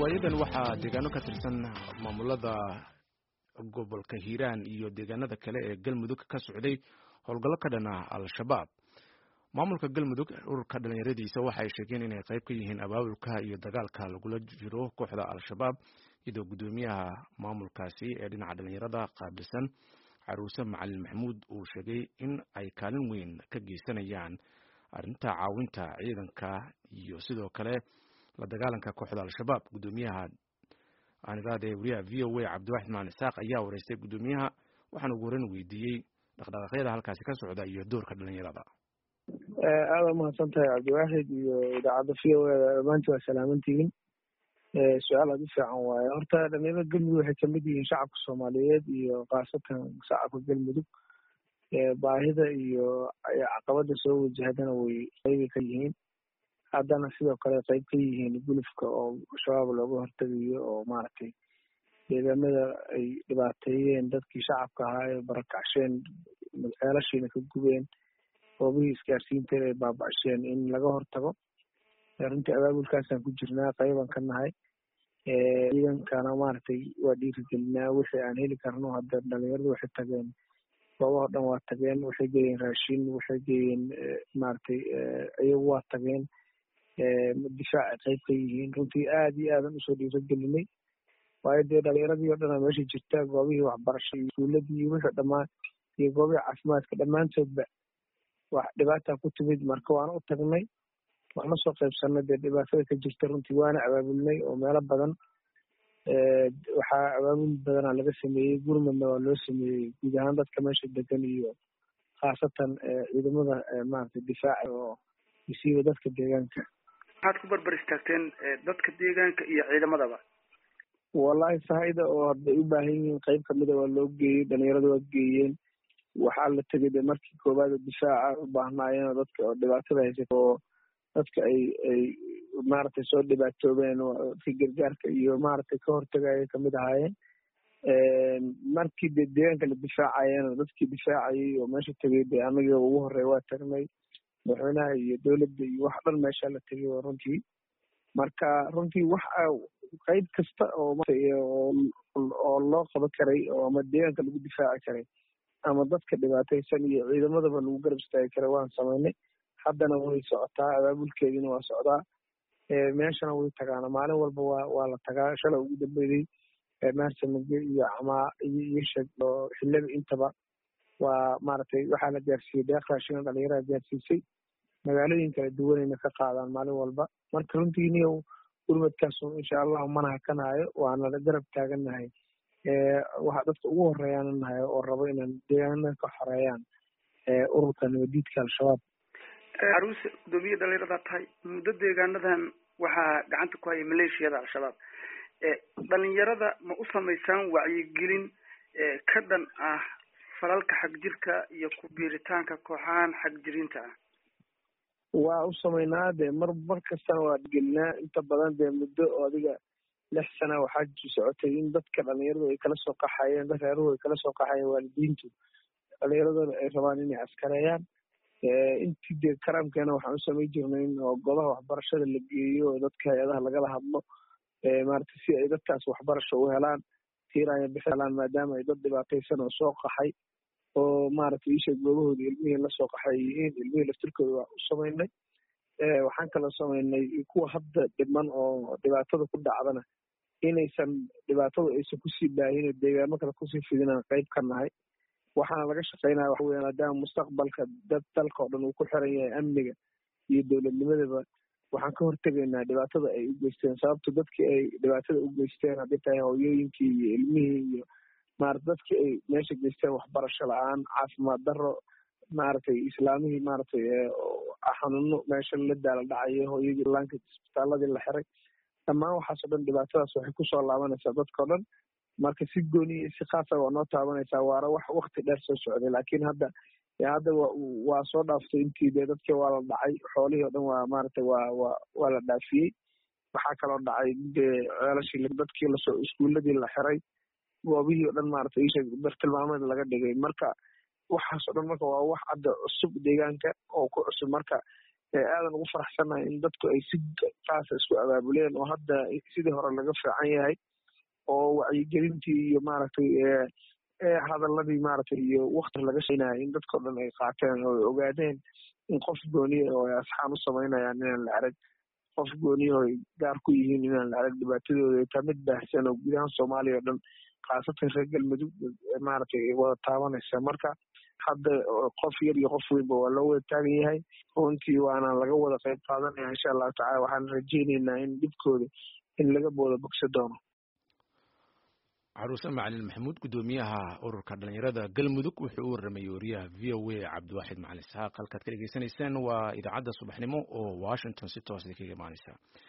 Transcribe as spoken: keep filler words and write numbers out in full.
toddobaadyadan waxaa deegaano ka tirsan maamulada gobolka Hiiraan iyo deegaanada kale ee Galmudug ka socday howlgallo ka dhan ah al-shabaab. Maamulka Galmudug ururka dhalinyaradiisa waxay sheegeen inay qayb ka yihiin abaabulka iyo dagaalka lagula jiro kooxda al-shabaab, iyadoo gudoomiyaha maamulkaasi ee dhinaca dhalinyarada qaabilsan Caruuse Macalin Maxamuud uu sheegay in ay kaalin weyn ka geysanayaan arrinta caawinta ciidanka iyo sidoo kale la dagaalanka kooxda al-shabaab. Gudoomiyaha aaniraade wariyaha V O A Cabdiwaxid Macalin Isaaq ayaa wareystay gudoomiyaha waxaana ugu horeyn weydiiyey dhaqdhaqaaqyada halkaasi ka socda iyo doorka dhalinyarada. aad u mahadsantahay Cabdiwaxid iyo idaacadda V O A dhammaantiin waa salaamantihiin. su-aal aad u fiican waaye. horta dhalinyarada Galmudug waxay kamid yihiin shacabka Soomaaliyeed iyo khaasatan shacabka Galmudug. baahida iyo caqabada soo wajahdana way qayb ka yihiin, haddana sidoo kale qayb ka yihiin gulufka oo shabaab looga hortagayo oo maaragtay deegaamada ay dhibaateeyeen dadkii shacabka ahaa ee barakacsheen, ceelashiina ka gubeen, goobihii isgaarsiinta ay baaba'sheen in laga hortago. runtii abaabulkaasaan ku jirnaa, qayban ka nahay. ciidankana maaragtay waa dhiirigelinaa wixii aan heli karno. hadda dhalinyaradu waxay tageen goobaha dhan waa tageen, waxay geeyeen raashin, waxay geeyeen maaragtay iyagu waa tageen difaaca qayb ka yihiin. runtii aad iyo aadan usoo dhiirigelinay, waayo dee dhalinyaradii oo dhan meesha jirta, goobihii waxbarasho iyo iskuuladii iyo wixii dhammaan iyo goobihii caafimaadka dhammaantoodba wax dhibaata ku timid. marka waana u tagnay, waana soo qaybsanay dee dhibaatada ka jirta. runtii waana abaabulnay oo meelo badan waxaa abaabul badanaa laga sameeyey, gurmadna waa loo sameeyey guud ahaan dadka meesha degan iyo khaasatan ciidamada maaragtay difaaca oo isiiba dadka deegaanka. maxaad ku barbar istaagteen dadka deegaanka iyo ciidamadaba? wallahi sahayda oo hadday u baahan yihiin qayb kamida waa loo geeyey, dhalinyarada waa geeyeen. waxaa la tegay de markii koowaad difaaca u baahnaayeen dadka oo dhibaatada haysata oo dadka ay ay maaragtay soo dhibaatoobeen dadka gargaarka iyo maaragtay ka hortagaya kamid ahaayeen. markii de deegaanka la difaacayeen dadkii difaacayay oo meesha tegay de anagii ugu horey waa tagnay, madaxweynaha iyo dowladda iyo wax dhan meesha la tegay oo runtii marka runtii wax qayb kasta oo oo loo qaban karay oo ama deegaanka lagu difaaci karay ama dadka dhibaataysan iyo ciidamadaba lagu garab istaagi karay waan samaynay. haddana way socotaa, abaabulkeediina waa socdaa. meeshana way tagaana maalin walba waa waa la tagaa. shalay ugu dambeeyay maarsamage iyo camaa iyo shag oo xillada intaba waa maaragtay waxaa la gaarsiiyey deeq raashin dhalinyarada gaarsiisay, magaalooyin kala duwanayna ka qaadaan maalin walba. marka runtii niyow gurmadkaas insha allah mana hakanaayo, waana la garab taagannahay. waxaa dadka ugu horeeyaan nahay oo rabo inaan deegaanada ka xoreeyaan ururka nabadiidka al-shabaab. caruuse, gudoomiye dhalinyarada tahay, muddo deegaanadan waxaa gacanta ku haya maleeshiyada al-shabaab. dhalinyarada ma u samaysaan wacyigelin ka dhan ah falalka xagjirka iyo ku biiritaanka kooxahan xagjirinta ah? waa u samaynaa dee mar mar kastana waa gelinaa. inta badan dee muddo oo adiga lix sana waxaa socotay in dadka dhalinyaradu ay kala soo qaxayeen, dad reeruhu ay kala soo qaxayeen waalidiintu dhalinyaradooda ay rabaan inay askareeyaan. intii dee karaamkeena waxaan u samayn jirnay in oo goobaha waxbarashada la geeyo oo dadka hay-adaha lagala hadlo maaragtay si ay dadkaas waxbarasho u helaan, tiiraya bixi helaan, maadaama ay dad dhibaataysan oo soo qaxay oo maaragtay isha goobahooda ilmihii lasoo qaxay yihiin. ilmihii laftirkooda waa u samaynay. waxaan kaloo samaynay kuwa hadda dhiman oo dhibaatada ku dhacdana inaysan dhibaatada aysan kusii baahin oo deegaamo kale kusii fidinaan qayb ka nahay. waxaana laga shaqaynaya waxa weya maadaama mustaqbalka dad dalka oo dhan uu ku xiran yahay amniga iyo dowladnimadaba, waxaan ka hortegaynaa dhibaatada ay u geysteen. sababto dadkii ay dhibaatada u geysteen haddii tahay hooyooyinkii iyo ilmihii iyo maarata dadkii ay meesha geysteen waxbarasho la-aan, caafimaad darro, maaragtay islaamihii maaragtay xanuuno meesha la daala dhacayo, hooyadii laanka isbitaaladii la xiray, dhammaan waxaasoo dhan dhibaatadaas waxay kusoo laabanaysaa dadkao dhan. marka si gooniya si khaasa waa noo taabanaysaa. waana wax wakti dheer soo socday, laakiin hadda hadda waa soo dhaaftay intii dee dadkii waa la dhacay, xoolihii o dhan waa maaragtay waa waa waa la dhaafiyey. waxaa kaloo dhacay dee ceelashii dadkii lasoo iskuuladii la xiray, goobihii o dhan maaragtay isha bartilmaameed laga dhigay. marka waxaas o dhan marka waa wax hadda cusub deegaanka oo ku cusub. marka aadan ugu faraxsanahay in dadku ay si qaasa isku abaabuleen oo hadda sidii hore laga fiican yahay oo wacyigelintii iyo maaragtay hadaladii maaragtay iyo wakti laga shaqeynayay in dadkao dhan ay qaateen oo ay ogaadeen in qof gooniya oo ay asxaan u samaynayaan inaan la arag qof gooniya oo ay gaar ku yihiin inaan la arag dhibaatadooda ay taa mid baahsan oo gudahaan soomaaliya oo dhan khaasatan reer galmudug maaragtay wada taabanaysa marka hadda qof yar iyo qof weynba waa loo wada taagan yahay runtii waana laga wada qayb qaadanaya insha allahu tacala waxaan rajeyneynaa in dhibkooda in laga booda bogsa doono. caruuse macalin maxamuud guddoomiyaha ururka dhalinyarada galmudug wuxuu u warramay wariyaha v o a cabdiwaaxid macalin isxaaq halkaad ka dhegeysanaysaan waa idaacadda subaxnimo oo washington si toos kaga imaaneysa.